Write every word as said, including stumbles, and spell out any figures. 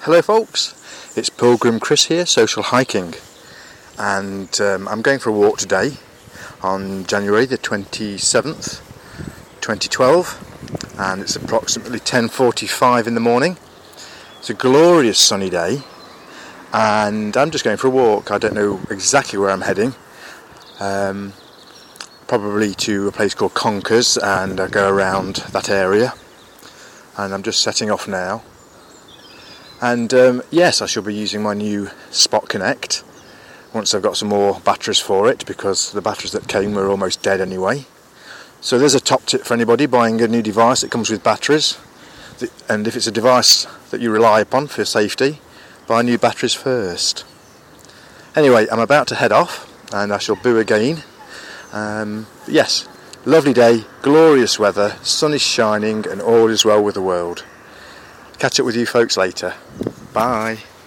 Hello folks, it's Pilgrim Chris here, social hiking, and um, I'm going for a walk today on January the twenty-seventh, twenty twelve, and it's approximately ten forty-five in the morning. It's a glorious sunny day, and I'm just going for a walk. I don't know exactly where I'm heading, um, probably to a place called Conkers, and I go around that area, and I'm just setting off now. And um, yes, I shall be using my new Spot Connect once I've got some more batteries for it, because the batteries that came were almost dead anyway. So there's a top tip for anybody buying a new device that comes with batteries, and if it's a device that you rely upon for safety, buy new batteries first. Anyway, I'm about to head off and I shall boo again. Um, yes, lovely day, glorious weather, sun is shining and all is well with the world. Catch up with you folks later. Bye.